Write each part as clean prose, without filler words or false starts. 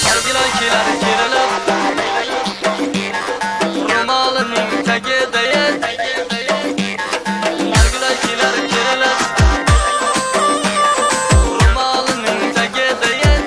nargilay kelar kerilib ro'molining tagida nargilay kelar kerilib ro'molining tagida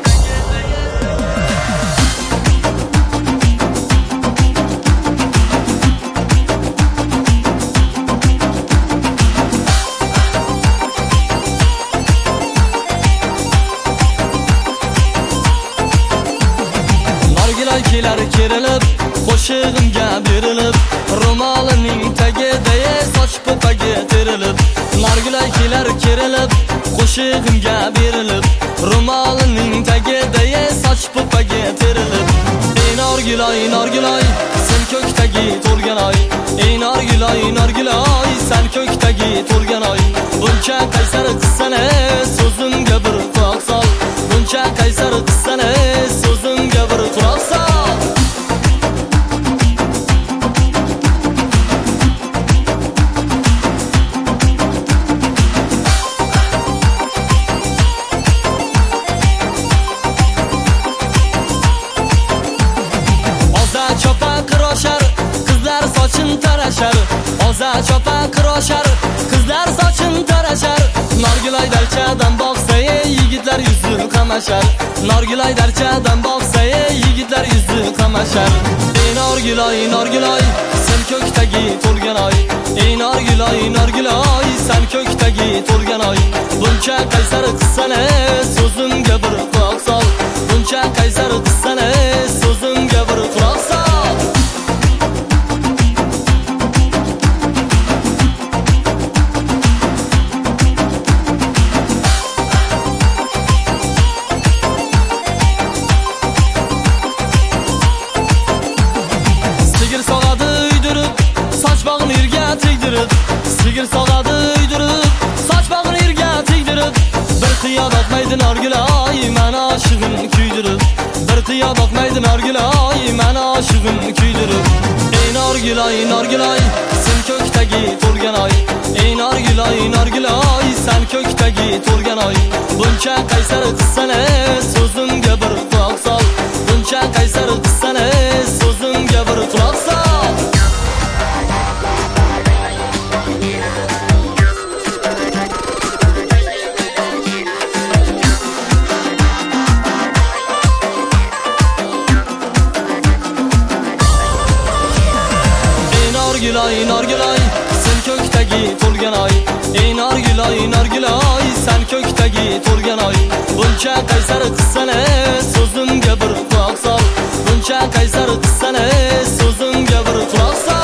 nargilay kelar kerilib qo'shig'imga berilib ro'molining tagida soch po'paga terilib nargilay kelar kerilib qo'shig'imga berilib ro'molining tagida soch po'paga terilib nargilay nargilay sen ko'kdagi to'lgan oy nargilay nargilay sen ko'kdagi to'lgan oy buncha qaysar qissani so'zimga bir quloq sol buncha qaysar qissani so'zimga bir quloq sol qizlar sochini tarashar oza chopa qiroshar qizlar sochini tarashar nargilay darchadan boqsa yigitlar yuzi qamashar nargilay darchadan boqsa yigitlar yuzi qamashar nargilay nargilay sen ko'kdagi to'lgan oy nargilay nargilay sen ko'kdagi to'lgan oy buncha qaysar qissani so'zimga bir quloq sol buncha qaysar qissani so'zimga bir quloq sol sigir sog'adi uydirib soch bog'ini yerga tegdirib bir qiyo boqmaydi nargilay meni oshig'im kuydirib bir qiyo boqmaydi nargilay meni oshig'im kuydirib nargilay nargilay sen ko'kdagi to'lgan oy nargilay nargilay sen ko'kdagi to'lgan oy buncha qaysar qissani so'zimga bir quloq sol buncha qaysar qissani so'zimga bir quloq sol nargilay nargilay sen ko'kdagi to'lgan oy nargilay nargilay sen ko'kdagi to'lgan oy buncha qaysar qissani so'zimga bir quloq sol buncha qaysar qissani so'zimga bir quloq sol